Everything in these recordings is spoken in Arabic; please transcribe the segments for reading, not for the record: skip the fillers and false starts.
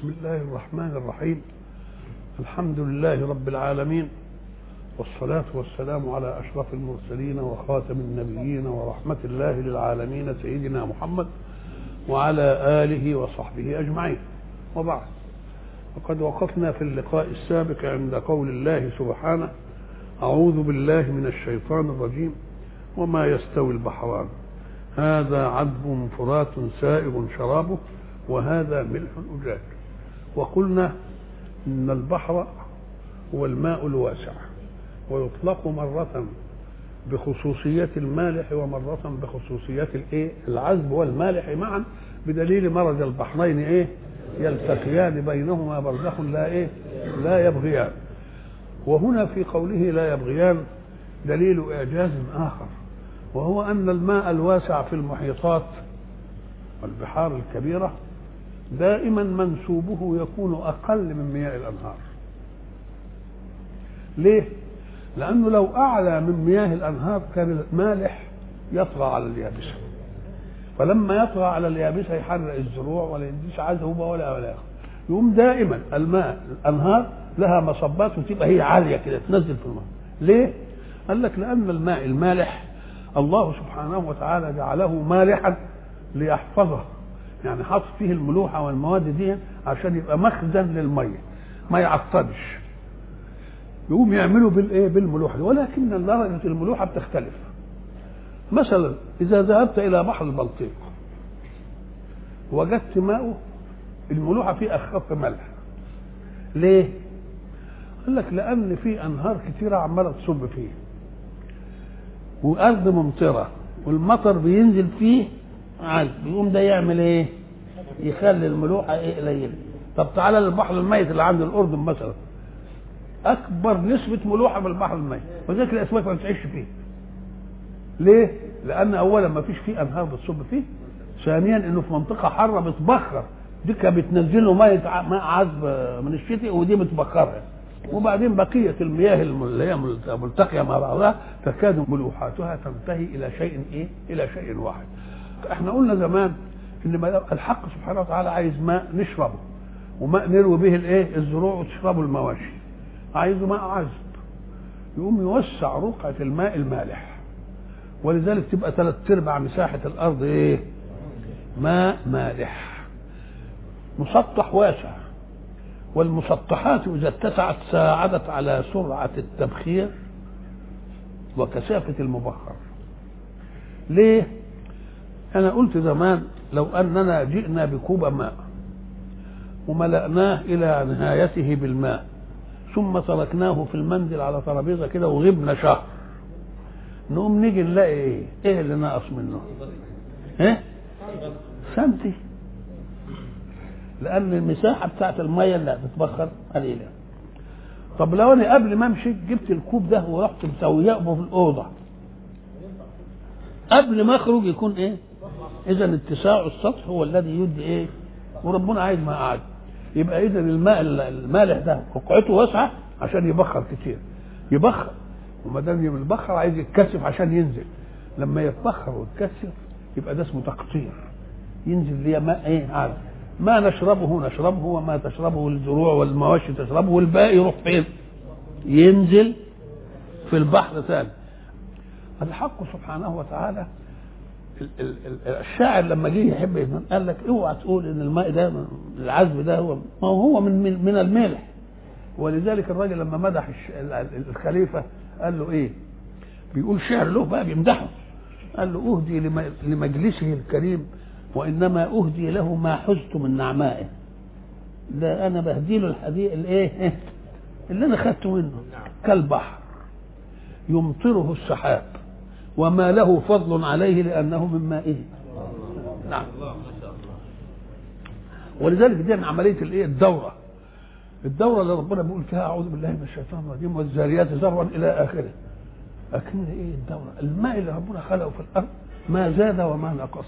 بسم الله الرحمن الرحيم. الحمد لله رب العالمين، والصلاة والسلام على أشرف المرسلين وخاتم النبيين ورحمة الله للعالمين سيدنا محمد وعلى آله وصحبه أجمعين، وبعد. وقد وقفنا في اللقاء السابق عند قول الله سبحانه: أعوذ بالله من الشيطان الرجيم، وما يستوي البحران هذا عذب فرات سائغ شرابه وهذا ملح أجاج. وقلنا إن البحر هو الماء الواسع، ويطلق مرة بخصوصية المالح ومرة بخصوصية العذب والمالح معا، بدليل مرج البحرين يلتقيان بينهما برزخ لا يبغيان. وهنا في قوله لا يبغيان دليل إعجاز آخر، وهو أن الماء الواسع في المحيطات والبحار الكبيرة دائما منسوبه يكون أقل من مياه الأنهار. ليه؟ لأنه لو أعلى من مياه الأنهار كان المالح يطغى على اليابسة، فلما يطغى على اليابسة يحرق الزروع ولا يديش عذبة ولا يقوم دائما الماء الأنهار لها مصبات وتبقى هي عالية كده تنزل في الماء. ليه؟ قال لك لأن الماء المالح الله سبحانه وتعالى جعله مالحا ليحفظه، يعني حط فيه الملوحة والمواد دي عشان يبقى مخزن للمية ما يعطلش، يقوم يعملوا بالملوحة، ولكن درجة الملوحة بتختلف. مثلا إذا ذهبت إلى بحر البلطيق وجدت ماءه الملوحة فيه أخف ملح. ليه؟ قال لك لأن في أنهار كتيرة عمالة تصب فيه، وأرض ممطرة والمطر بينزل فيه عذب، يقوم ده يعمل ايه؟ يخلي الملوحة قليلة. طب تعالى للبحر الميت اللي عند الأردن مثلا، أكبر نسبة ملوحة في البحر الميت، وذلك الأسماك ما بتعيش فيه. ليه؟ لأن أولا ما فيش فيه أنهار بتصب فيه، ثانيا إنه في منطقة حارة بتبخر، دي بتنزله ماء عذب من الشتاء ودي بتبخرها، وبعدين بقية المياه اللي هي ملتقية مع بعضها تكاد ملوحاتها تنتهي إلى شيء واحد. احنا قلنا زمان ان الحق سبحانه وتعالى عايز ماء نشربه وماء نروي به الزروع وتشربه المواشي، عايزه ماء عذب، يقوم يوسع رقعة الماء المالح، ولذلك تبقى 3/4 مساحة الارض ماء مالح مسطح واسع. والمسطحات اذا اتسعت ساعدت على سرعة التبخير وكثافة المبخر. ليه؟ أنا قلت زمان لو أننا جئنا بكوب ماء وملأناه إلى نهايته بالماء ثم تركناه في المنزل على ترابيزة كده وغبنا شهر، نقوم نيجي نلاقي إيه اللي ناقص منه؟ سنتي، لأن المساحة بتاعت المية اللي بتبخر قليلة. طب لو أنا قبل ما أمشي جبت الكوب ده ورحت مسويه في الأوضة، قبل ما أخرج يكون إذا اتساع السطح هو الذي يدي وربنا عايز ماء عاد. يبقى إذا الماء المالح ده رقعته واسعة عشان يبخر كتير، يبخر، وما دام يبخر عايز يتكثف عشان ينزل. لما يتبخر ويتكثف يبقى ده اسمه تقطير، ينزل ليه ماء عاد. ما نشربه وما تشربه الزروع والمواشي تشربه، والباقي يروح فين؟ ينزل في البحر ثاني. الحق سبحانه وتعالى الشاعر لما جه يحب قال لك اوعى تقول ان الماء ده العذب ده هو من الملح. ولذلك الراجل لما مدح الخليفه قال له بيقول شعر له بقى بيمدحه، قال له اهدي لمجلسه الكريم وانما اهدي له ما حزت من نعمائه. ده انا بهدي له الحديق اللي انا خدته منه، كالبحر يمطره السحاب وما له فضل عليه لأنه من مائه. نعم. ولذلك دي عملية الدورة اللي ربنا بيقول فيها أعوذ بالله من الشيطان الرجيم والذاريات ذروا إلى آخره. لكن الدورة؟ الماء اللي ربنا خلقه في الأرض ما زاد وما نقص.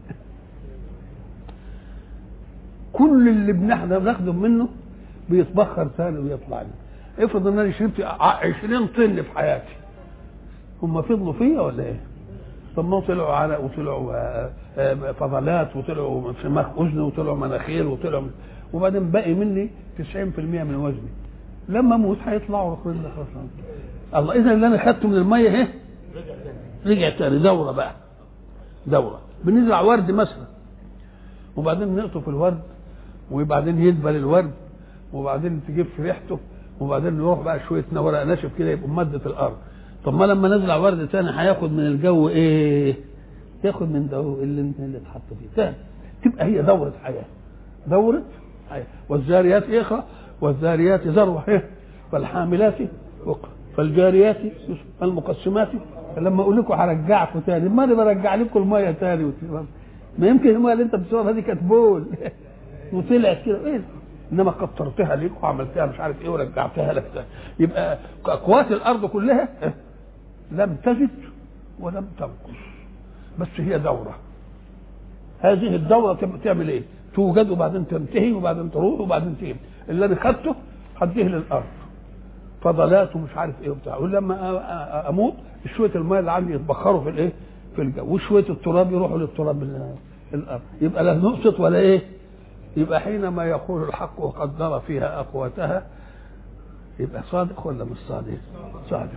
كل اللي بناخده منه بيتبخر ثاني ويطلع لي. افرض ان انا شربت 20 طن في حياتي، هم فضلوا فيا ولا ايه؟ طب ما طلعوا عرق وطلعوا فضلات وطلعوا سماخ اذن وطلعوا مناخير وطلعوا وبعدين باقي مني 90% من وزني، لما اموت هيطلعوا الاخرين ده خلاص. الله، اذا اللي انا خدته من الميه اهي رجع تاني دوره بقى، دوره. بنزرع ورد مثلا وبعدين نقطف الورد وبعدين يدبل الورد وبعدين تجيب في ريحته وبعدين نروح بقى شويه ورق ناشف كده يبقوا ماده الارض. طب ما لما نزرع ورد تاني هياخد من الجو ايه؟ ياخد من ده اللي اتحط فيه تاني. تبقى هي دوره حياه، دوره حياه. والذاريات اخرى والذاريات ذروه ايه، فالحاملات وقرا فالجاريات فالمقسمات. لما اقول لكم هرجعكم تاني، ما انا برجع لكم الميه تاني ما يمكن الميه اللي انت بتصورها دي كانت بول وطلعت كده ايه، انما كترتها ليك وعملتها مش عارف ايه ورجعتها لك تاني. يبقى اقوات الارض كلها لم تزد ولم تنقص، بس هي دوره. هذه الدوره تعمل ايه؟ توجد وبعدين تنتهي وبعدين تروح وبعدين تيجي. اللي انا خدته هديه للارض فضلات ومش عارف ايه وبتاع، ولما اموت شويه الماء اللي عندي يتبخروا في الايه، في الجو، وشويه التراب يروحوا للتراب الارض. يبقى لا نقصت ولا ايه. يبقى حينما يقول الحق وقدر فيها اقواتها يبقى صادق ولا مش صادق؟ صادق.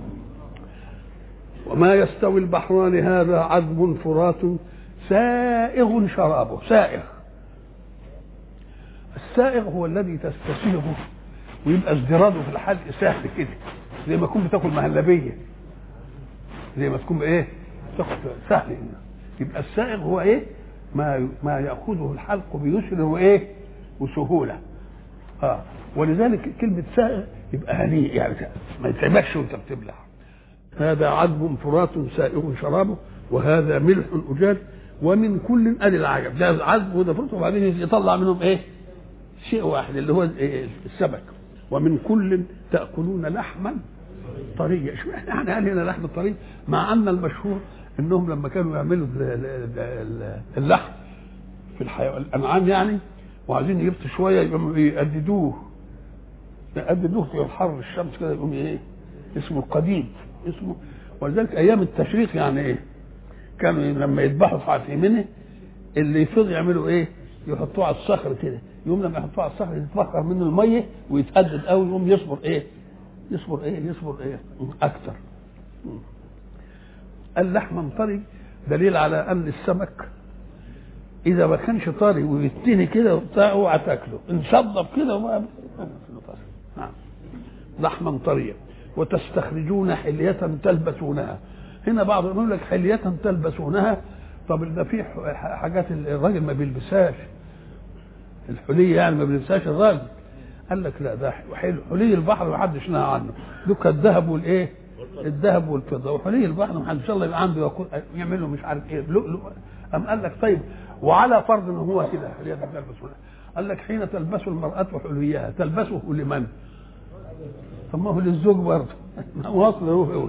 وما يستوي البحران هذا عذب فرات سائغ شرابه. سائغ، السائغ هو الذي تستسيغه ويبقى ازدراده في الحلق سهل كده، زي ما تكون بتاكل مهلبيه، زي ما تكون ايه تاكل سهل. يبقى السائغ هو ايه؟ ما ياخذه الحلق بيسر وايه وسهوله. ولذلك كلمه سائغ يبقى هنيء، يعني ما يتعبكش وانت بتبلع. هذا عذب فرات سائغ شرابه وهذا ملح اجاج ومن كل ادي العجب. ده عذب وده فرات وبعدين يطلع منهم ايه؟ شيء واحد اللي هو السمك. ومن كل تاكلون لحما طريا. احنا قال هنا لحم طري، مع ان المشهور انهم لما كانوا يعملوا اللحم في الحيوان الانعام يعني وعايزين يبطوا شويه يقوموا يقددوه في حر الشمس كده، يقوم ايه اسمه القديد اسمه. ولذلك ايام التشريق يعني ايه كانوا لما يذبحوا في منه اللي يفضل يعملوا ايه؟ يحطوه على الصخر كده، يقوم لما يحطوه على الصخر يتبخر منه الميه ويتقدد قوي، يقوم يصبر ايه اكتر. اللحم طري دليل على ان السمك اذا ما كانش طري ويتني كده وبتاع اوعى تاكله، انشطب كده وما نعم. لحما طريا وتستخرجون حلية تلبسونها. هنا بعض يقول لك حلية تلبسونها، طب ده في حاجات الراجل ما بيلبسهاش، الحلية يعني ما بيلبسهاش الراجل. قال لك لا، ده حلي البحر ما حدش نهى عنه، دوك الذهب والايه؟ الذهب والفضه. وحلي البحر ما حدش الله يبقى عنده يعملوا مش عارف ايه لؤلؤ. قام قال لك طيب وعلى فرض ان هو كده حلية تلبسونها، قال لك حين تلبس المرأة حليها تلبسه لمن؟ طب ما هو للزوج برضه واصل هو.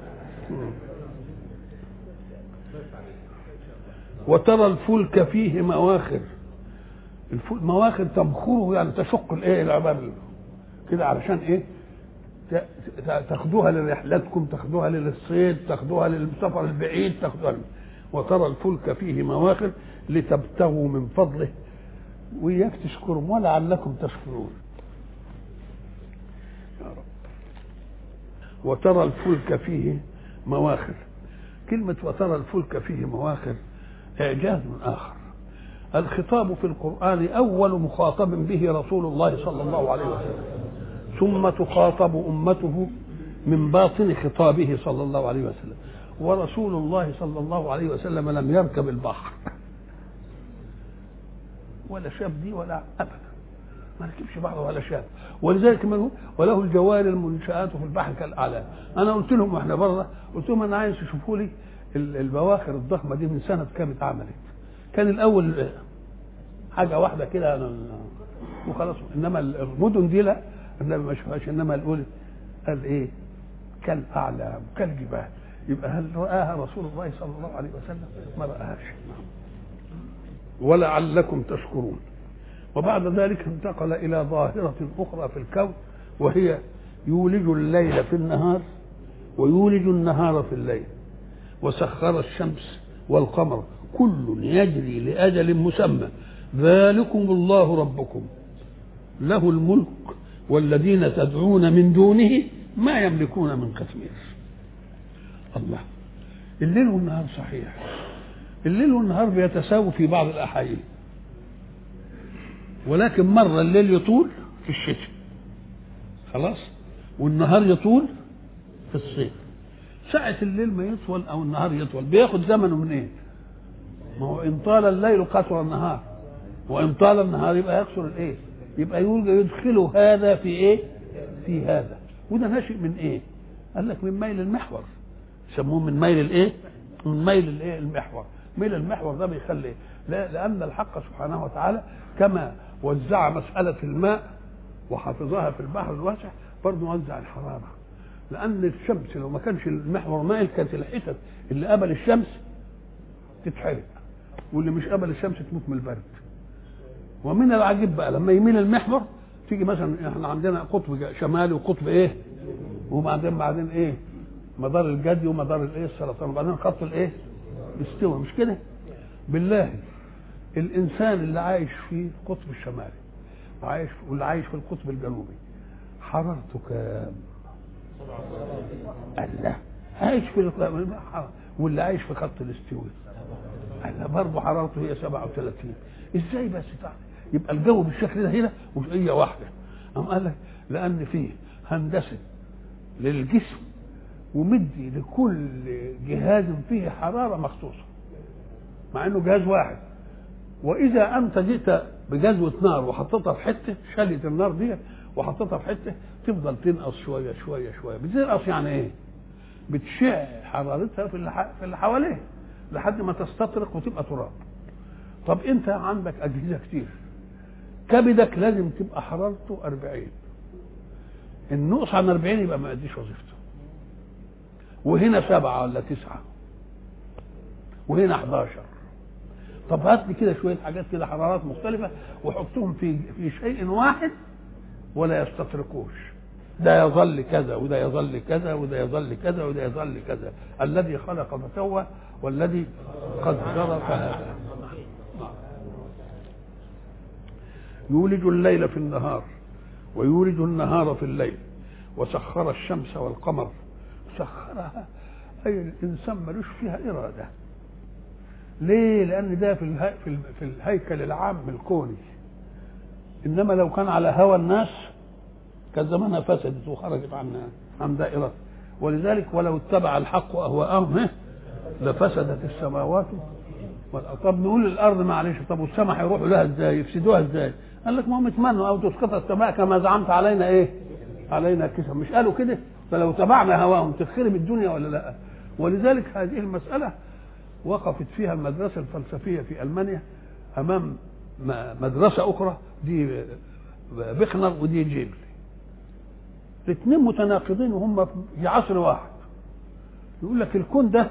وترى الفلك فيه مواخر. الفلك مواخر تمخره يعني تشق الايه العباب كده علشان ايه؟ تاخدوها لرحلتكم، تاخدوها للصيد، تاخدوها للسفر البعيد، تاخدوها. وترى الفلك فيه مواخر لتبتغوا من فضله وإياك تشكرهم ولعلكم تشكرون يا رب. وترى الفلك فيه مواخر. كلمة وترى الفلك فيه مواخر إعجاز آخر. الخطاب في القرآن أول مخاطب به رسول الله صلى الله عليه وسلم، ثم تخاطب أمته من باطن خطابه صلى الله عليه وسلم. ورسول الله صلى الله عليه وسلم لم يركب البحر ولا شاف دي ولا أبدا، ما ركبش بحر ولا شاف. ولذلك منه وله الجوار المنشآت في البحر كالأعلام. أنا قلت لهم واحنا بره، قلت لهم أنا عايز تشوفوا لي البواخر الضخمة دي من سنة كام اتعملت. كان الأول حاجة واحدة كده وخلاص، إنما المدن دي لا، النبي ما شافهاش، إنما الأول قال إيه؟ كالأعلام كالجبال. يبقى هل رآها رسول الله صلى الله عليه وسلم؟ ما رآهاش. ولعلكم تشكرون. وبعد ذلك انتقل إلى ظاهرة أخرى في الكون، وهي يولج الليل في النهار ويولج النهار في الليل، وسخر الشمس والقمر كل يجري لأجل مسمى، ذلكم الله ربكم له الملك والذين تدعون من دونه ما يملكون من قطمير. الله، الليل والنهار صحيح، الليل والنهار بيتساووا في بعض الأحايين، ولكن مرة الليل يطول في الشتاء خلاص، والنهار يطول في الصيف. ساعة الليل ما يطول أو النهار يطول بياخد زمنه من إيه؟ ما هو إن طال الليل قصر النهار، وإن طال النهار يبقى يقصر الإيه؟ يبقى يدخله هذا في إيه؟ في هذا. وده ناشئ من إيه؟ قال لك من ميل المحور، يسموه من ميل الإيه؟ من ميل الإيه؟ المحور. ميل المحور ده بيخلي إيه؟ لأن الحق سبحانه وتعالى كما وزع مسألة الماء وحفظها في البحر الواسع برضه وزع الحرارة، لأن الشمس لو ما كانش المحور مائل كانت الحتت اللي قبل الشمس تتحرق، واللي مش قبل الشمس تموت من البرد. ومن العجيب بقى لما يميل المحور تيجي مثلا احنا عندنا قطب شمالي وقطب ايه، وبعدين ايه مدار الجدي ومدار الايه السرطان، وبعدين خط الايه استوى، مش كده؟ بالله الانسان اللي عايش في القطب الشمالي وعايش واللي عايش في القطب الجنوبي حرارته كام؟ الله، عايش في واللي عايش في خط الاستواء الله برضه حرارته هي 37. ازاي بس تعرف؟ يبقى الجو بالشكل ده هنا وجزئيه واحده. قام قال لك لان فيه هندسه للجسم ومدي لكل جهاز فيه حراره مخصوصه مع انه جهاز واحد. واذا انت جئت بجزوه نار وحطيتها في حته، شلت النار دي وحطيتها في حته، تفضل تنقص شويه شويه شويه. بتنقص يعني ايه؟ بتشع حرارتها في اللي حواليه لحد ما تستطرق وتبقى تراب. طب انت عندك اجهزه كتير، كبدك لازم تبقى حرارته 40، النقص عن 40 يبقى ما اديش وظيفته. وهنا 7 ولا 9 وهنا 11. طب هات لي كده شويه حاجات كده حرارات مختلفه وحطهم في شيء واحد ولا يستطرقوش، ده يظل كذا وده يظل كذا وده يظل كذا وده يظل كذا. الذي خلق فسوى والذي قدر فهدى. يولج الليل في النهار ويولج النهار في الليل وسخر الشمس والقمر. سخرها اي الانسان ملوش فيها اراده. ليه؟ لان ده في الهيكل العام الكوني، انما لو كان على هوى الناس كان زمانها فسدت وخرجت عن دائرة. ولذلك ولو اتبع الحق اهواءهم لفسدت السماوات والارض. طب نقول الارض معلش، طب والسماء هيروحوا لها ازاي؟ يفسدوها ازاي؟ قال لك ما هم يتمنوا او تسقط السماء كما زعمت علينا ايه؟ علينا كسف. مش قالوا كده؟ فلو تبعنا هواهم تخرب الدنيا ولا لا؟ ولذلك هذه المسألة وقفت فيها المدرسة الفلسفية في ألمانيا أمام مدرسة أخرى، دي بيخنر ودي جيبل، الاثنين متناقضين وهم في عصر واحد. يقول لك الكون ده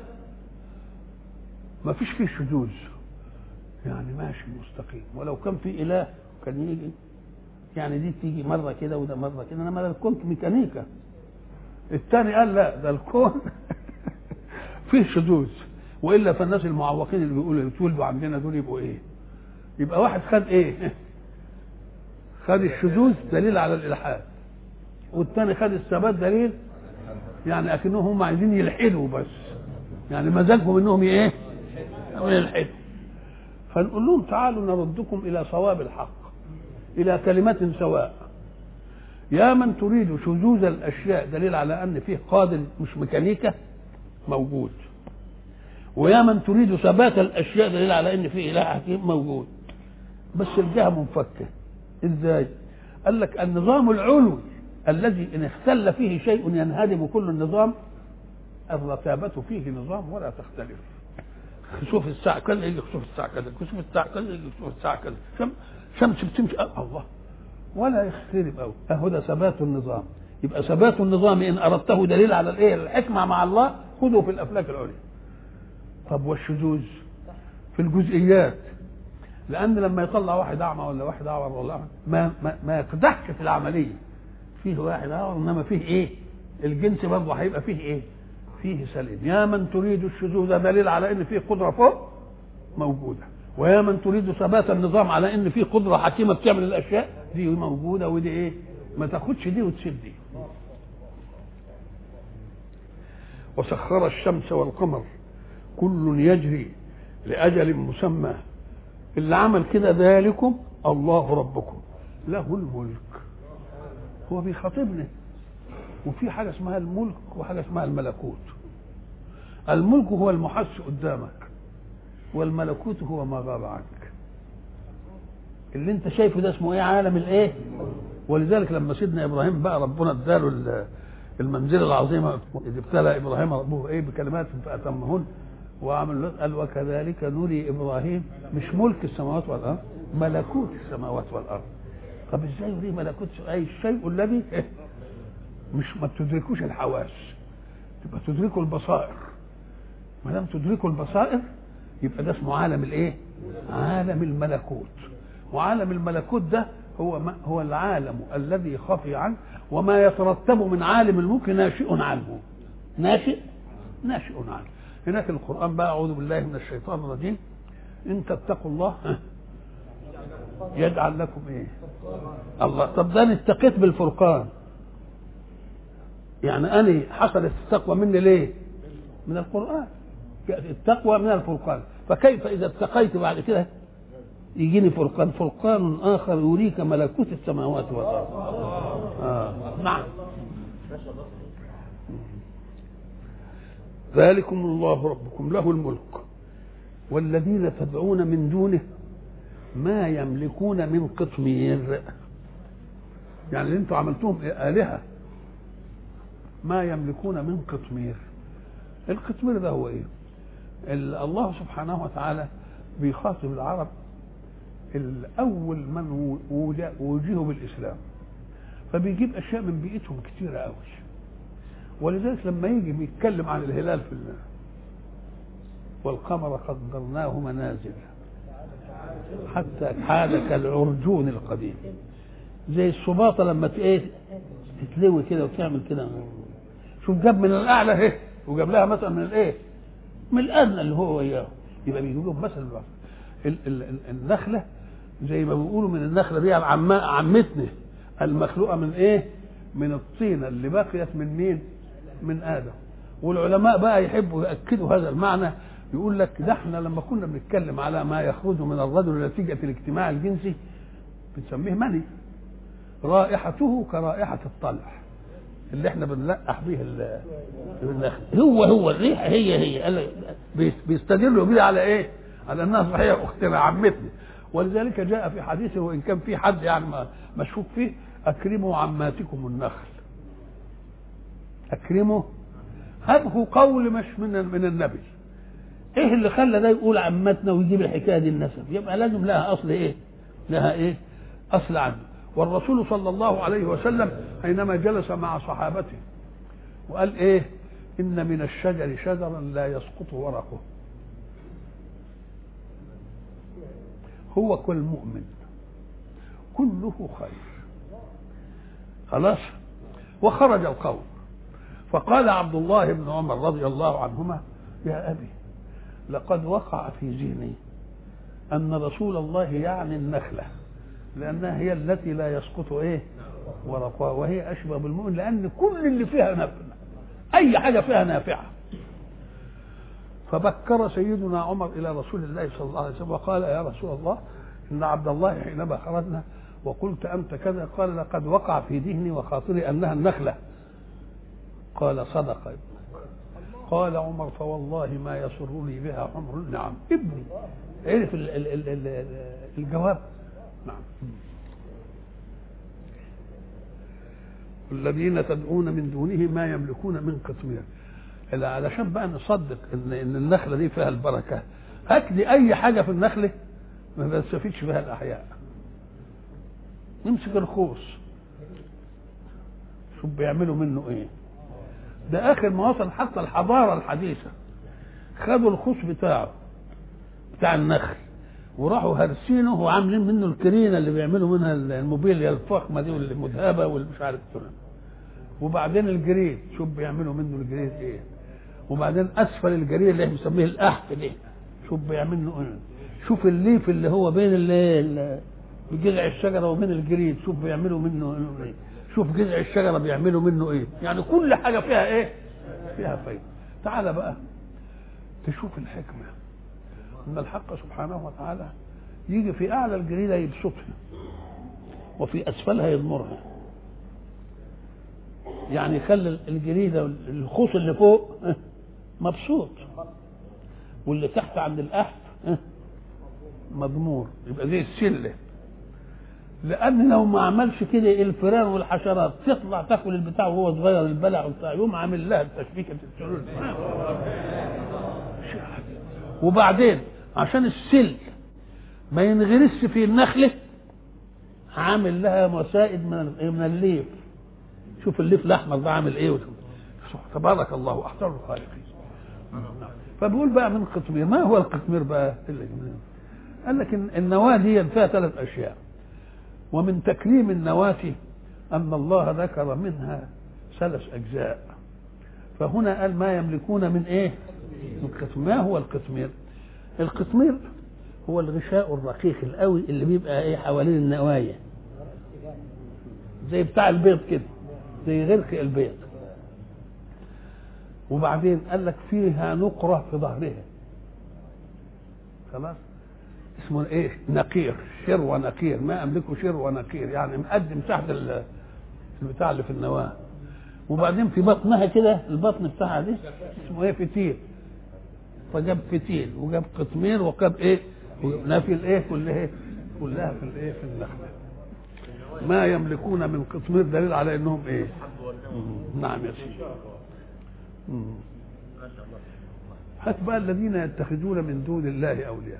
ما فيش فيه شذوذ، يعني ماشي مستقيم، ولو كان في إله كان يجي يعني دي تيجي مرة كده وده مرة كده، انما الكون ميكانيكا. الثاني قال لا، ده الكون فيه شذوذ، والا فالناس المعوقين اللي بيقولوا يتولدوا عندنا دول يبقوا ايه؟ يبقى واحد خد ايه؟ خد الشذوذ دليل على الالحاد، والثاني خد الثبات دليل يعني اكنهم هم عايزين يلحدوا بس، يعني مزاجهم انهم ايه؟ يلحدوا. فنقول لهم تعالوا نردكم الى صواب الحق، الى كلمة سواء. يا من تريد شذوذ الاشياء دليل على ان فيه قادر مش ميكانيكا موجود، ويا من تريد ثبات الاشياء دليل على ان فيه اله حكيم موجود، بس الجهه منفكه. ازاي؟ قال لك النظام العلوي الذي ان اختل فيه شيء ينهدم كل النظام، الرتابه فيه نظام ولا تختلف. خسوف الساعه كذا يجي خسوف الساعه كذا، خسوف الساعه كذا يجي خسوف الساعه كذا، شمس بتمشي الله ولا يختلف قوي. اهو ده ثبات النظام. يبقى ثبات النظام ان اردته دليل على الايه؟ الحكمه مع الله، خذه في الافلاك العليا. طب والشذوذ في الجزئيات، لان لما يطلع واحد اعمى ولا واحد اعور ولا ما يقدحش في العمليه، فيه واحد اعور انما فيه ايه؟ الجنس برضه هيبقى فيه ايه؟ فيه سليم. يا من تريد الشذوذ دليل على ان فيه قدره فوق موجوده، ويا من تريد ثبات النظام على ان في قدره حكيمه بتعمل الاشياء دي موجوده ودي ايه، ما تاخدش دي وتسيب دي. وسخر الشمس والقمر كل يجري لاجل مسمى. اللي عمل كده ذلكم الله ربكم له الملك. هو بيخاطبنا، وفي حاجه اسمها الملك وحاجه اسمها الملكوت. الملك هو المحس قدامك، والملكوت هو ما غاب عنك. اللي انت شايفه ده اسمه ايه؟ عالم الايه. ولذلك لما سيدنا ابراهيم بقى ربنا اداله المنزله العظيمه، اذ ابتلى ابراهيم ربه ايه بكلمات فاتمهن وعمل له، قال وكذلك نري ابراهيم مش ملك السماوات والارض، ملكوت السماوات والارض. طب ازاي يري ملكوت؟ اي الشيء الذي مش ما تدركوش الحواس، تبقى تدركوا البصائر. ما دام تدركوا البصائر يبقى ده اسمه عالم الايه؟ عالم الملكوت. وعالم الملكوت ده هو العالم الذي خفي عنه، وما يترتب من عالم الملك ناشئ عنه. ناشئ عنه. هناك القرآن بقى أعوذ بالله من الشيطان الرجيم، إن تتقوا الله يجعل لكم إيه؟ الله. طب ده اتقيت بالفرقان، يعني أنا حصلت التقوى مني ليه؟ من القرآن. التقوى من الفرقان، فكيف إذا اتقيت بعد كده يجيني فرقان آخر يريك ملكوت السماوات والأرض. نعم. ذلكم الله ربكم له الملك والذين تدعون من دونه ما يملكون من قطمير. يعني اللي انتم عملتوهم آلهة ما يملكون من قطمير. القطمير ده هو ايه؟ الله سبحانه وتعالى بيخاطب العرب الأول من وجهوا بالإسلام، فبيجيب أشياء من بيئتهم كتيرة قوي. ولذلك لما يجي بيتكلم عن الهلال في الله والقمر قدرناه منازل حتى حال كالعرجون القديم، زي الصباطة لما تتلوي كده وتعمل كده. شوف جاب من الأعلى اهي وجاب لها مثلا من الايه؟ من الأدنى اللي هو وياه. يبقى بيجيبوا مثلا النخلة زي ما بيقولوا من النخلة دي عمتنا المخلوقة من ايه؟ من الطينة اللي بقيت من مين؟ من آدم. والعلماء بقى يحبوا يأكدوا هذا المعنى، يقول لك ده احنا لما كنا بنتكلم على ما يخرج من الرجل نتيجة الاجتماع الجنسي بنسميه مني، رائحته كرائحة الطلع اللي احنا بنلقح به النخل. هو الريحة هي بيستدلوا بيه على ايه؟ على انها صحيح اختنا عمتنا. ولذلك جاء في حديثه، وان كان في حد يعني مشكوك فيه، اكرموا عماتكم النخل. اكرموا، هذا قول مش من النبي. ايه اللي خلى ده يقول عمتنا ويجيب الحكايه دي النسب؟ يبقى لازم لها اصل ايه؟ لها ايه؟ اصل عنه. والرسول صلى الله عليه وسلم حينما جلس مع صحابته وقال ايه؟ ان من الشجر شجرا لا يسقط ورقه، هو كل مؤمن كله خير. خلاص. وخرج القوم، فقال عبد الله بن عمر رضي الله عنهما يا أبي لقد وقع في ذهني أن رسول الله يعني النخلة، لأنها هي التي لا يسقط ايه؟ ورقها، وهي أشبه بالمؤمن لأن كل اللي فيها نافع، أي حاجة فيها نافعة. فبكر سيدنا عمر إلى رسول الله صلى الله عليه وسلم وقال يا رسول الله إن عبد الله حينما خرجنا وقلت أنت كذا قال لقد وقع في ذهني وخاطري أنها النخلة. قال صدق ابنك. قال عمر فوالله ما يسرني بها حمر النعم. ابني عرف الجواب. نعم. الذين تدعون من دونه ما يملكون من قطمير. علشان بقى نصدق ان النخله دي فيها البركه، هات لي اي حاجه في النخله ما بنستفيدش فيها الاحياء. نمسك الخوص، شوف بيعملوا منه ايه. ده اخر ما وصل حتى الحضاره الحديثه خدوا الخوص بتاع النخل وراحوا هرسينه وعاملين منه الكرينه اللي بيعملوا منها الموبيليا الفخمه دي واللي مذهبه واللي مش عارف كده. وبعدين الجريد، شوف بيعملوا منه الجريد ايه. وبعدين اسفل الجريد اللي احنا بنسميه الاحف ده، شوف بيعملوا ايه. شوف الليف اللي هو بين جذع الشجره وبين الجريد، شوف بيعملوا منه ايه، شوف جذع الشجره بيعملوا منه ايه، يعني كل حاجه فيها ايه، فيها فايده. تعالى بقى تشوف الحكمه ان الحق سبحانه وتعالى يجي في اعلى الجريده يبسطها وفي اسفلها يضمرها، يعني يخلي الجريده الخوص اللي فوق مبسوط واللي تحت عند القحف مضمور، يبقى زي السله. لان لو ما عملش كده الفئران والحشرات تطلع تاكل البتاع وهو صغير، البلع وبتاع، يقوم عامل لها التشبيكه السلول. وبعدين عشان السل ما ينغرسش في النخله عامل لها مسائد من الليف. شوف الليف الاحمر ده عامل ايه، تبارك الله احسن الخالقين. فبيقول بقى من قطمير. ما هو القطمير بقى؟ قال لك النواه دي فيها 3 اشياء، ومن تكريم النواه ان الله ذكر منها 3 اجزاء. فهنا قال ما يملكون من ايه؟ من قطمير. ما هو القطمير؟ القطمير هو الغشاء الرقيق القوي اللي بيبقى ايه حوالين النوايا، زي بتاع البيض كده، زي غرق البيض. وبعدين قال لك فيها نقرة في ظهرها، خلاص اسمه ايه؟ نقير، شر ونقير. ما املكه شر ونقير، يعني مقدم تحت البتاع اللي في النواه. وبعدين في بطنها كده، البطن بتاعها دي اسمه ايه؟ فتيل. فجاب فتيل وجاب قطمير وجاب ايه؟ نافي الايه كلها في الايه؟ في النخله. ما يملكون من قطمير دليل على انهم ايه؟ نعم يا سيدي. هات بقى الذين يتخذون من دون الله اولياء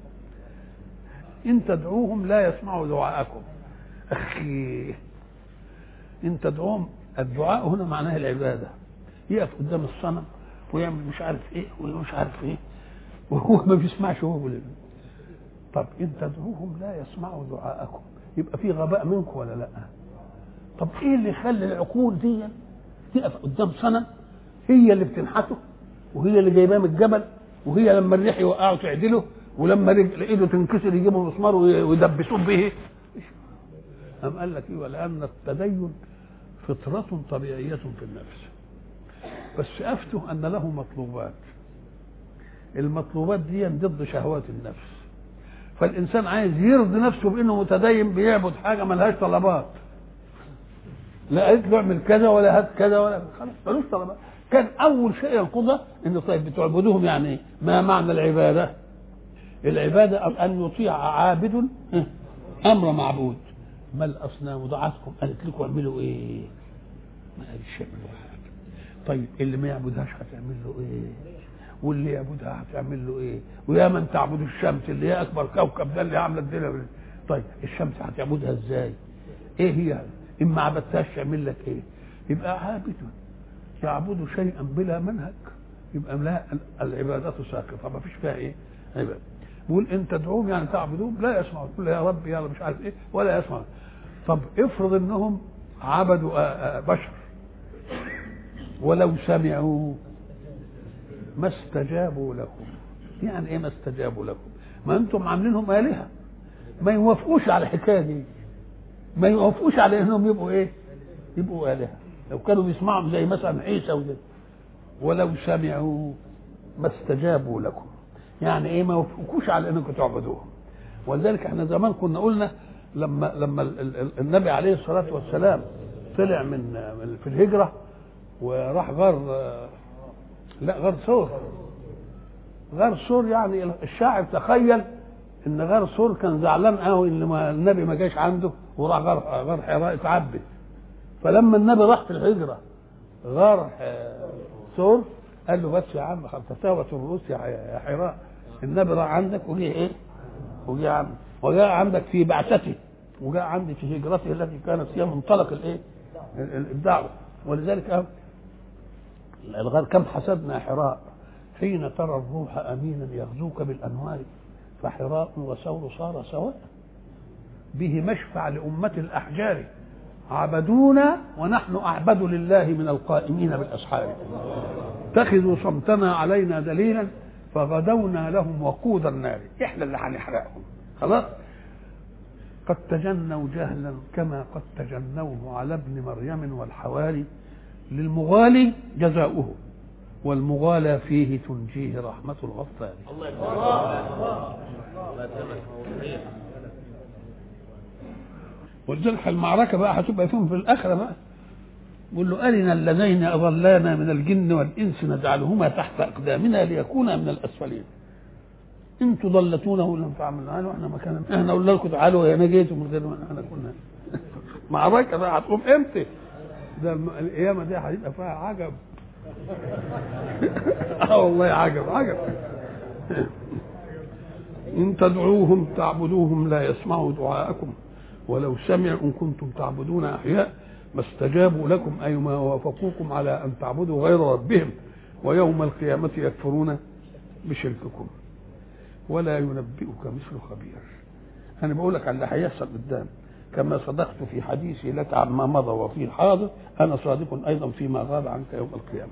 ان تدعوهم لا يسمعوا دعاءكم. اخي ان تدعوهم، الدعاء هنا معناه العباده. يقف قدام الصنم ويعمل مش عارف ايه ومش عارف ايه وهو ما بيسمعش هو ولا. طب ان تدعوهم لا يسمعوا دعاءكم، يبقى في غباء منكم ولا لا؟ طب ايه اللي يخلي العقول دي تقف قدام صنم هي اللي بتنحته وهي اللي جايباه من الجبل، وهي لما الريح يوقعه تعدله، ولما ايده تنكسر يجيبوا مسمار ويدبسوه به؟ قام قال لك ايه؟ لان التدين فطرة طبيعية في النفس، بس افتوا ان له مطلوبات. المطلوبات دي ضد شهوات النفس، فالانسان عايز يرضي نفسه بانه متدين بيعبد حاجه ملهاش طلبات. لا قالت له اعمل كذا ولا هات كذا ولا خلاص ملوش طلبات. كان اول شيء ينقضها انه طيب بتعبدوهم يعني ايه؟ ما معنى العباده؟ العباده ان يطيع عابد امر معبود. ما الاصنام دعاتكم قالت لكم اعملوا ايه؟ ما قالش اعملوا حاجه. طيب اللي ما يعبدهاش هتعمل له ايه؟ واللي يعبدها هتعمل له ايه؟ ويا من تعبد الشمس اللي هي اكبر كوكب ده اللي عامله الدنيا. طيب الشمس هتعبدها ازاي؟ ايه هي؟ ان ما عبدتهاش يعمل لك ايه؟ يبقى عابد يعبد شيئا بلا منهج، يبقى لا العبادات ساقطه ما فيش فيها ايه؟ عباده. بيقول ان تدعوهم يعني تعبدوهم لا يسمعون، تقول يا رب يا مش عارف ايه ولا يسمعون. طب افرض انهم عبدوا بشر ولو سمعوا ما استجابوا لكم. يعني ايه ما استجابوا لكم؟ ما انتم عاملينهم آلهة، ما يوافقوش على الحكايه دي، ما يوافقوش على انهم يبقوا ايه؟ يبقوا آلهة. لو كانوا بيسمعوا زي مثلا عيسى وكده، ولو سمعوا ما استجابوا لكم. يعني ايه؟ ما يوافقوش على انكم تعبدوهم. ولذلك احنا زمان كنا قلنا لما النبي عليه الصلاه والسلام طلع في الهجره وراح غار ثور. غار ثور يعني الشاعر تخيل ان غار ثور كان زعلان قوي ان النبي ما جاش عنده وراح غار حراء اتعبد. فلما النبي راح في الهجره غار ثور قال له بس يا عم تساوت الروس يا حراء، النبي راح عندك وجه ايه؟ وجاء عندك في بعثته، وجاء عندي في هجرته التي كانت فيها منطلق الايه؟ الدعوه. ولذلك الغار كم حسبنا حراء حين ترى الروح امينا يغزوك بالانوار، فحراء وثور صار سواء به مشفع لامه الاحجار، عبدونا ونحن اعبد لله من القائمين بالاسحار، اتخذوا صمتنا علينا دليلا فغدونا لهم وقود النار، احنا اللي هنحرقهم. خلاص. قد تجنوا جهلا كما قد تجنوه على ابن مريم والحواري، للمغالي جزاؤه والمغالى فيه تنجيه رحمة الغفار. ولذلك المعركة بقى هتبقى فيهم في الآخرة بقى. يقول له أرنا اللذين أضلانا من الجن والإنس نجعلهما تحت أقدامنا ليكونا من الأسفلين. انتوا ضلتونا ولم تعملوا واحنا مكاننا، احنا قلنا لكم تعالوا يا نجيتوا من غير ما احنا كنا. معركة بقى هتقوم امتى؟ ده القيامة دي هيبقى فيها عجب. والله عجب عجب. إن تدعوهم تعبدوهم لا يسمعوا دعاءكم ولو سمعوا إن كنتم تعبدون أحياء ما استجابوا لكم أي ما وافقوكم على أن تعبدوا غير ربهم ويوم القيامة يكفرون بشرككم ولا ينبئك مثل خبير. أنا بقول لك على اللي هيحصل قدام، كما صدقت في حديثي لك عما مضى وفي الحاضر أنا صادق أيضا فيما غاب عنك يوم القيامة.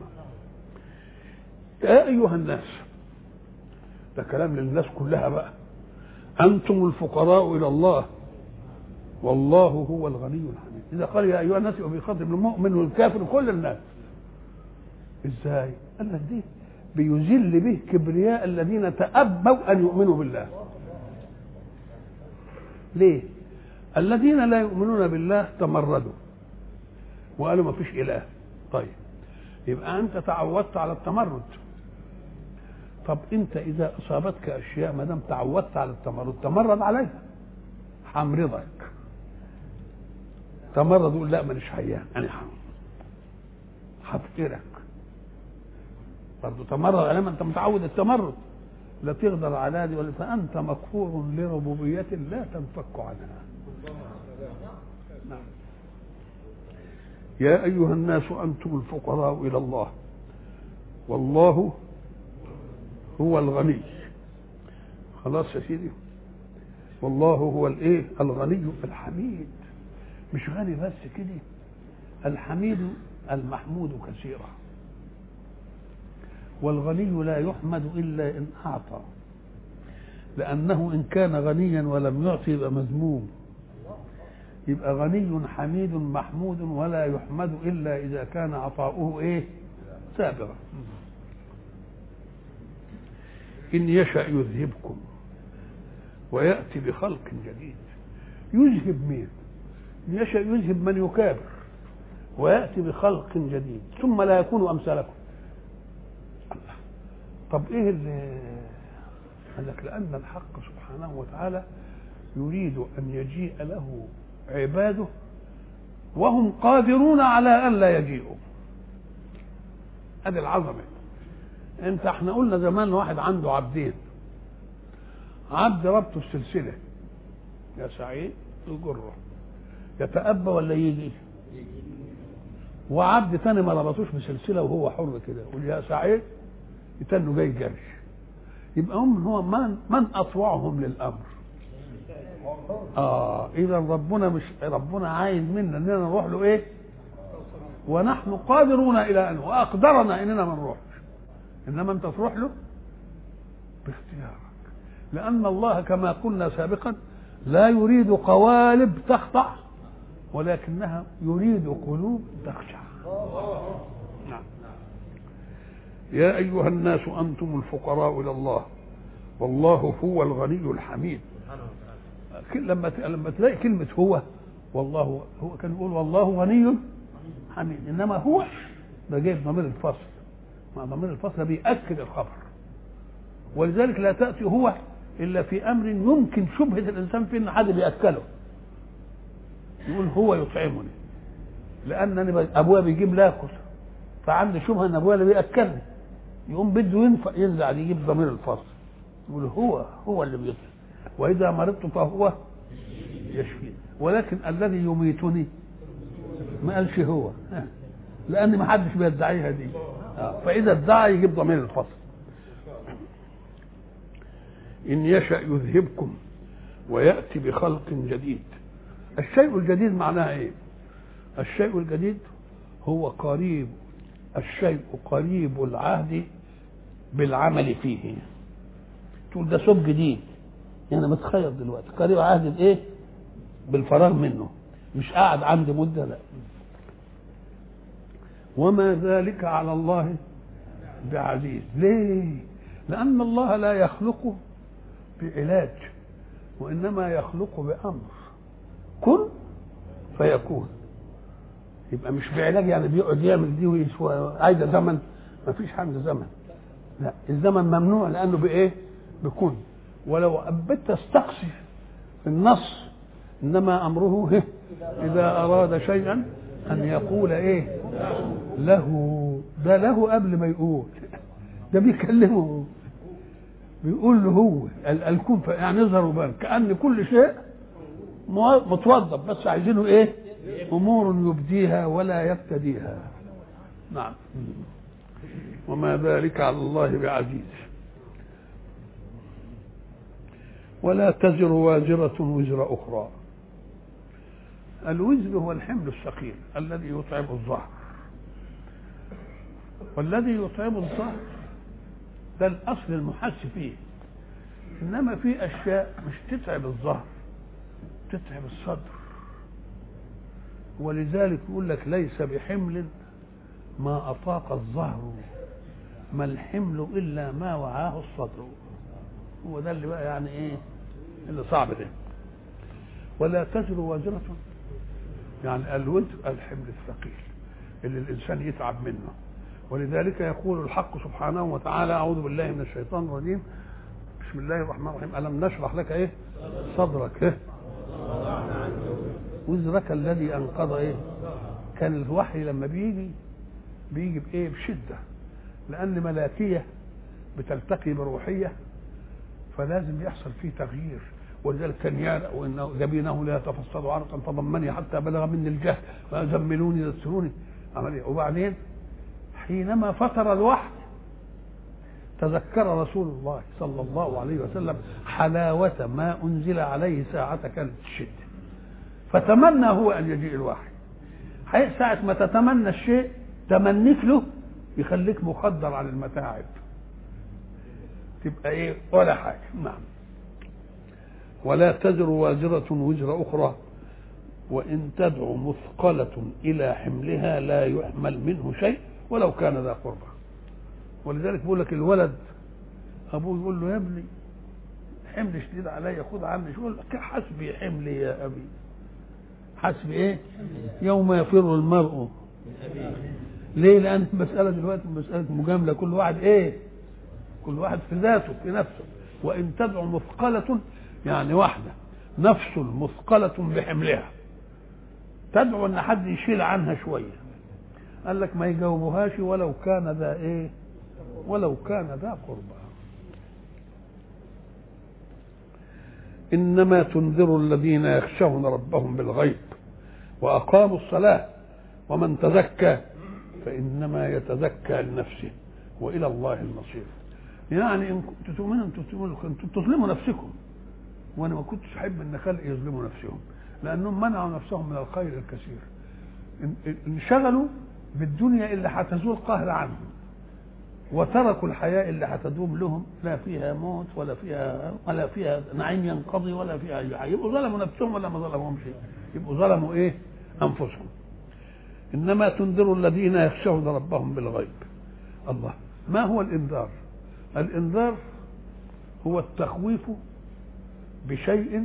يا أيها الناس، ده كلام للناس كلها بقى، أنتم الفقراء إلى الله والله هو الغني الحميد. إذا قال يا أيها الناس يبقى بيخاطب المؤمن والكافر وكل الناس. إزاي؟ قال لك دي بيذل به كبرياء الذين تأبوا أن يؤمنوا بالله. ليه؟ الذين لا يؤمنون بالله تمردوا وقالوا ما فيش إله. طيب يبقى أنت تعودت على التمرد. طب أنت إذا أصابتك أشياء ما دام تعودت على التمرد تمرد عليها. حمرضك تمرد يقول لا مانيش حيان أنا هفترك برضه تمرد على ما أنت متعود التمرد. لا تقدر على دي ولا فأنت مكفور لربوبية لا تنفك عنها. نعم. يا أيها الناس أنتم الفقراء إلى الله والله هو الغني. خلاص يا سيدي، والله هو الايه؟ الغني الحميد. مش غني بس كده، الحميد المحمود كثيرا، والغني لا يحمد إلا إن أعطى، لأنه إن كان غنيا ولم يعطي يبقى مذموم. يبقى غني حميد محمود ولا يحمد إلا إذا كان عطاؤه إيه؟ سابغا. إن يشأ يذهبكم ويأتي بخلق جديد. يذهب مين؟ إن يشأ يذهب من يكابر ويأتي بخلق جديد ثم لا يكون أمثالكم. الله. طب إيه اللي قال لك؟ لأن الحق سبحانه وتعالى يريد أن يجيء له عباده وهم قادرون على أن لا يجيئوا. هذه العظمة. احنا قلنا زمان واحد عنده عبدين، عبد ربطه السلسلة يا سعيد يجره يتأبى ولا يجي، وعبد ثاني ما ربطوش بسلسلة وهو حر كده يقول يا سعيد يتنه جاي جرش. يبقى هو من أطوعهم للأمر. إذا ربنا عايز منا إننا نروح له إيه؟ ونحن قادرون إلى أن وأقدرنا إننا ما نروحش، إنما أنت تروح له باختيارك. لأن الله كما قلنا سابقا لا يريد قوالب تخضع ولكنها يريد قلوب تخشع. نعم. يا أيها الناس أنتم الفقراء إلى الله والله هو الغني الحميد. لما تلاقي كلمة هو والله، هو كان يقول والله غني حميد، إنما هو ده جايب ضمير الفصل، مع ضمير الفصل بيأكد الخبر. ولذلك لا تأتي هو إلا في أمر يمكن شبهة الإنسان فيه إن حد بيأكله. يقول هو يطعمني لأنني أبويا بيجيب لاكل، فعندي شبهة إن أبويا اللي بيأكلني، يقوم بده ينزع يجيب ضمير الفصل يقول هو اللي بيطعم، وإذا مرضت فهو يشفيني. ولكن الذي يميتني ما قالش هو، لأن ما حدش بيدعيها دي. فإذا ادعى يجيب ضمير الفصل. إن يشأ يذهبكم ويأتي بخلق جديد. الشيء الجديد معناه إيه؟ الشيء الجديد هو قريب، الشيء قريب العهد بالعمل فيه. تقول ده ثوب جديد، يعني متخيط دلوقتي قريب عهد بايه؟ بالفراغ منه، مش قاعد عندي مده، لا. وما ذلك على الله بعزيز. ليه؟ لأن الله لا يخلق بعلاج، وإنما يخلق بأمر، كن فيكون. يبقى مش بعلاج يعني بيقعد يعمل دي ويسوى عايزة زمن، ما فيش حاجة زمن، لا، الزمن ممنوع لأنه بإيه؟ بكون. ولو أبت تستقصي في النص إنما أمره إذا أراد شيئا أن يقول إيه؟ له. ده له قبل ما يقول، ده بيكلمه، بيقول له هو الكون، يعني يظهر بان كأن كل شيء متوظف، بس عايزينه ايه؟ امور يبديها ولا يبتديها. نعم. وما ذلك على الله بعزيز. ولا تزر وازرة وزر أخرى. الوزر هو الحمل الثقيل الذي يتعب الظهر، والذي يتعب الظهر ده الأصل المحس فيه. إنما في أشياء مش تتعب الظهر، تتعب الصدر. ولذلك يقول لك ليس بحمل ما أطاق الظهر، ما الحمل إلا ما وعاه الصدر. هو ده اللي بقى يعني إيه اللي صعب ده. ولا تزر وازرة، يعني الوزر الحمل الثقيل اللي الإنسان يتعب منه. ولذلك يقول الحق سبحانه وتعالى: أعوذ بالله من الشيطان الرجيم، بسم الله الرحمن الرحيم: ألم نشرح لك إيه؟ صدرك. إيه؟ وزرك الذي أنقض إيه؟ كان الوحي لما بيجي بإيه؟ بشدة، لأن ملائكية بتلتقي بروحية، فلازم يحصل فيه تغيير. ولذلك كان يرى وإنه جبينه لا يتفصل عرقا فضمني حتى بلغ مني الجهل فزملوني يسروني عملية. وبعدين حينما فتر الوحي تذكر رسول الله صلى الله عليه وسلم حلاوة ما أنزل عليه ساعة كانت الشدة، فتمنى هو أن يجيء الوحي. ساعة ما تتمنى الشيء تمنيك له يخليك مخدر عن المتاعب، تبقى إيه ولا حاجة. نعم. ولا تزر وازرة وزر أخرى وإن تدعو مثقلة إلى حملها لا يحمل منه شيء ولو كان ذا قربى. ولذلك بيقول لك الولد أبوه يقول له: يا ابني حمل شديد علي، خذ عني. يقول لك: حسبي حملي يا أبي. حسبي إيه؟ يوم يفر المرء. ليه؟ لأن المسألة دلوقتي مسألة مجاملة، كل واحد إيه؟ كل واحد في ذاته في نفسه. وإن تدعو مثقلة يعني واحدة نفس مثقلة بحملها تدعو ان حد يشيل عنها شويه، قال لك ما يجاوبوهاش ولو كان ذا ايه؟ ولو كان ذا قربى. انما تنذر الذين يخشون ربهم بالغيب واقاموا الصلاه ومن تزكى فانما يتزكى لنفسه والى الله المصير. يعني ان كنتم تؤمنوا انتم تظلموا نفسكم، وانا ما كنتش احب ان خلق يظلموا نفسهم، لانهم منعوا نفسهم من الخير الكثير، انشغلوا بالدنيا اللي هتزول قهر عنهم، وتركوا الحياه اللي هتدوم لهم، لا فيها موت ولا فيها نعيم ينقضي ولا فيها اي حاجه. يبقوا ظلموا نفسهم ولا ما ظلمهم شيء؟ يبقوا ظلموا ايه؟ انفسهم. انما تنذر الذين يخشون ربهم بالغيب. الله، ما هو الانذار؟ الانذار هو التخويف بشيء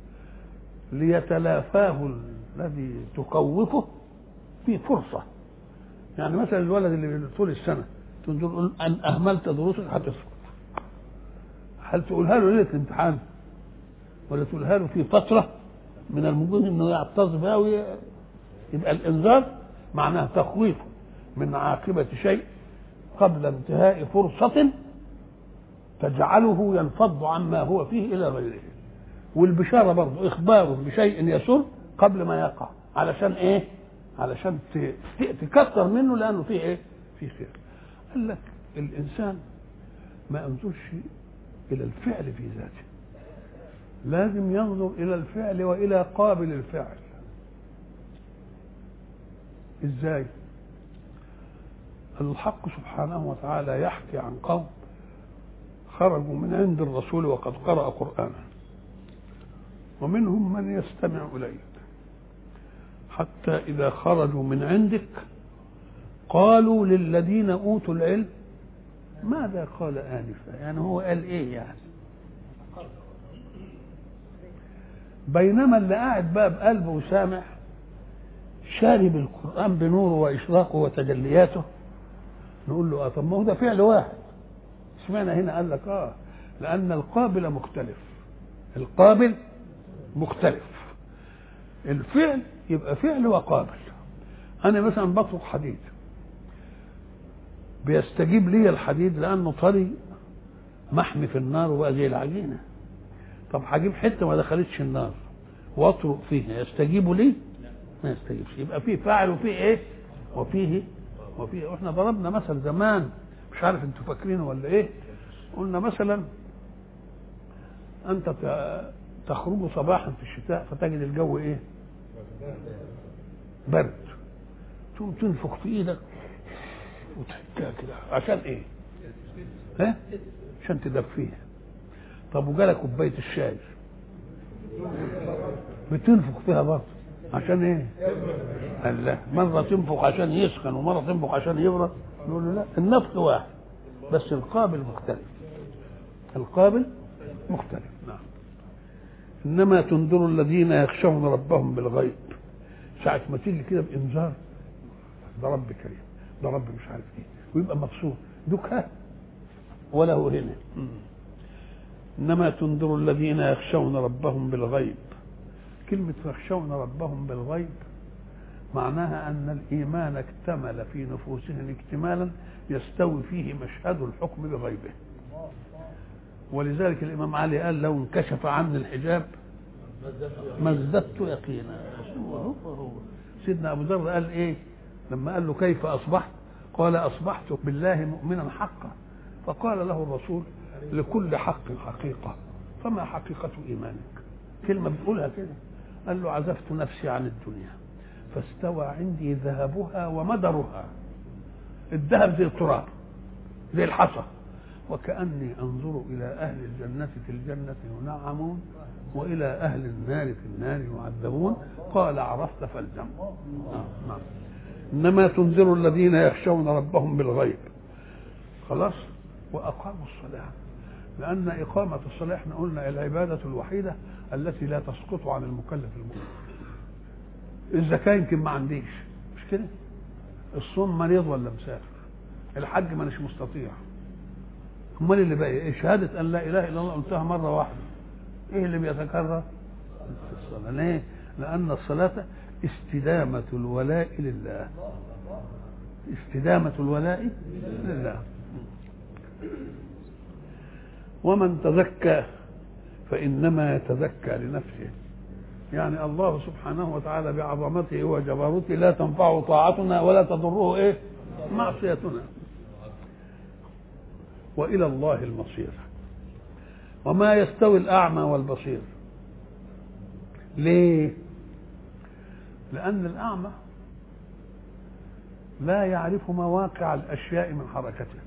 ليتلافاه الذي تخوفه في فرصة. يعني مثلا الولد اللي طول السنة تقول أن أهملت دروسك هتسقط، هل تقولها له ليلة الامتحان ولا تقولها له في فترة من الممكن انه يعتز بها؟ يبقى الانذار معناه تخويفه من عاقبة شيء قبل انتهاء فرصة تجعله ينفض عما هو فيه إلى غيره. والبشارة برضه إخباره بشيء يسر قبل ما يقع، علشان إيه؟ علشان تكثر منه، لأنه فيه إيه؟ فيه خير. قال لك الإنسان ما ينظرش إلى الفعل في ذاته، لازم ينظر إلى الفعل وإلى قابل الفعل. إزاي؟ الحق سبحانه وتعالى يحكي عن قوم خرجوا من عند الرسول وقد قرأ قرآنا، ومنهم من يستمع إليك، حتى إذا خرجوا من عندك قالوا للذين أوتوا العلم ماذا قال آنفا، يعني هو قال إيه يعني؟ بينما اللي قاعد بقى بقلبه وسامع شارب القرآن بنوره وإشراقه وتجلياته، نقول له طب ما هو ده فعل واحد، اشمعنى هنا قال لك لأن القابل مختلف، القابل مختلف، الفعل يبقى فعل وقابل. أنا مثلا بطرق حديد، بيستجيب لي الحديد لأنه طري محمي في النار وبقى زي العجينة. طب هجيب حتة ما دخلتش النار واطرق فيها، يستجيبوا لي؟ ما يستجيبش. يبقى فيه فاعل وفيه ايه؟ وفيه. واحنا ضربنا مثل زمان، مش عارف انتوا فاكرينه ولا ايه، قلنا مثلا انت تخرج صباحا في الشتاء فتجد الجو ايه؟ برد، تقوم تنفخ في ايدك وتحكها كده عشان ايه؟ عشان تدفيها. طب وجالك كوبايه الشاي بتنفخ فيها برضه عشان ايه؟ قال لا، مره تنفخ عشان يسخن ومره تنفخ عشان يبرد. نقول له لا، النفخ واحد بس القابل مختلف، القابل مختلف. نعم. انما تنذر الذين يخشون ربهم بالغيب، ساعه ما تيجي كده بانذار ده رب كريم، ده رب مش عارف ايه، ويبقى مبسوط دكها وله هنا. انما تنذر الذين يخشون ربهم بالغيب. كلمه يخشون ربهم بالغيب معناها ان الايمان اكتمل في نفوسهم اكتمالا يستوي فيه مشهد الحكم بغيبه. ولذلك الامام علي قال لو انكشف عني الحجاب ما ازددت يقينا. سيدنا ابو ذر قال ايه لما قال له كيف اصبحت؟ قال اصبحت بالله مؤمنا حقا. فقال له الرسول لكل حق حقيقه، فما حقيقه ايمانك؟ كلمه بتقولها كده. قال له عزفت نفسي عن الدنيا فاستوى عندي ذهبها ومدرها. الذهب زي التراب زي الحصى، وكأني أنظر إلى أهل الجنة في الجنة ينعمون وإلى أهل النار في النار يعذبون. قال عرفت فالزم. إنما تنذر الذين يخشون ربهم بالغيب. خلاص. وأقاموا الصلاة، لأن إقامة الصلاة احنا قلنا العبادة الوحيدة التي لا تسقط عن المكلف المؤمن. الزكاة يمكن ما عنديش، مش كده؟ الصوم مريض ولا مسافر، الحج ما مش مستطيع، امال اللي بقى ايه؟ شهادة أن لا إله إلا الله قلتها مرة واحدة، ايه اللي بيتكرر؟ الصلاة. ليه؟ لأن الصلاة استدامة الولاء لله، استدامة الولاء لله. ومن تزكى فإنما يتزكى لنفسه، يعني الله سبحانه وتعالى بعظمته وجبروته لا تنفع طاعتنا ولا تضره ايه؟ معصيتنا. وإلى الله المصير. وما يستوي الأعمى والبصير. ليه؟ لأن الأعمى لا يعرف مواقع الأشياء من حركته،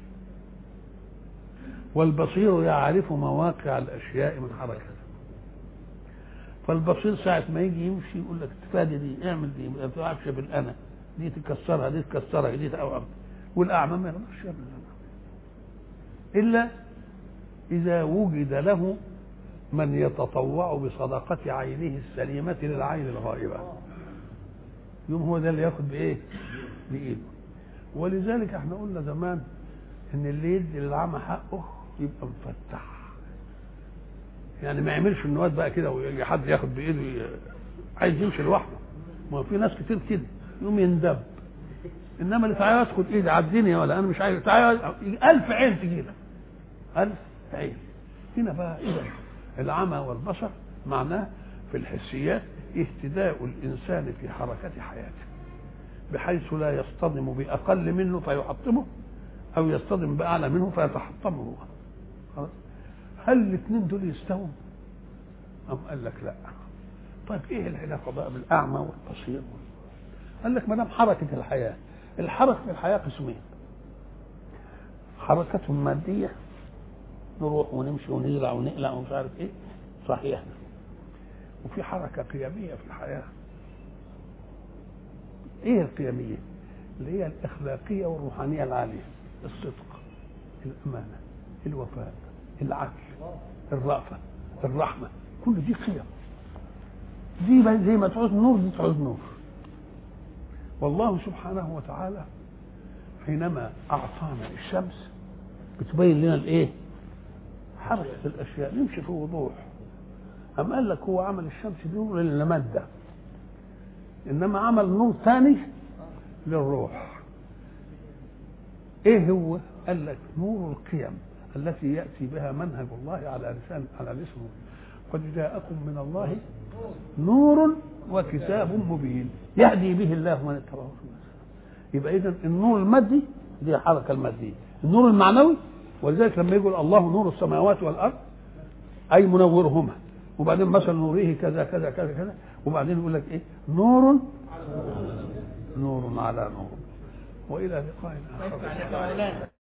والبصير يعرف مواقع الأشياء من حركته. فالبصير ساعة ما يجي يمشي يقول لك تفادي دي، اعمل دي، ما تعرفش بالأنا، دي تكسرها، دي تكسرها، دي تقوم. والأعمى ما يقدرش يعمل إلا إذا وجد له من يتطوع بصدقة عينه السليمة للعين الغائبة، يوم هو ده اللي ياخد بإيه؟ بإيده. ولذلك احنا قلنا زمان إن اللي يدي للعمى حقه يبقى مفتح، يعني ما يعملش النواد بقى كده وحد ياخد بإيده عايز يمشي لوحده. ما في ناس كتير كده يوم يندب، إنما اللي تعالى ياخد إيدي عديني ولا أنا مش عايز، تعالى 1000 عين تجيلك، 1000 عين. هنا بقى إذا العمى والبصر معناه في الحسيات اهتداء الإنسان في حركة حياته بحيث لا يصطدم بأقل منه فيحطمه أو يصطدم بأعلى منه فيتحطمه. هل الاثنين دول يستووا؟ أم قال لك لا. طيب إيه العلاقة بقى بالأعمى والبصير؟ قال لك ما دام حركة الحياة، الحركة في الحياة قسمين: حركة مادية نروح ونمشي ونزرع ونقلع ومش عارف ايه، صحيح. وفي حركه قيميه في الحياه. ايه القيميه؟ اللي هي الاخلاقيه والروحانيه العاليه، الصدق، الامانه، الوفاء، العدل، الرأفه، الرحمه، كل دي قيم. دي زي ما تعوز نور دي تعوز نور. والله سبحانه وتعالى حينما اعطانا الشمس بتبين لنا الايه؟ حركه الاشياء، نمشي في وضوح. أم قال لك هو عمل الشمس دي نور للماده، انما عمل نور ثاني للروح. ايه هو؟ قال لك نور القيم التي ياتي بها منهج الله على لسان قد جاءكم من الله نور وكتاب مبين يهدي به الله من اتبعه. يبقى اذا النور المادي دي حركه الماديه، النور المعنوي، ولذلك لما يقول الله نور السماوات والارض اي منورهما، وبعدين مثل نوره كذا كذا كذا كذا، وبعدين يقول لك ايه؟ نور على نور. والى لقاء اخر.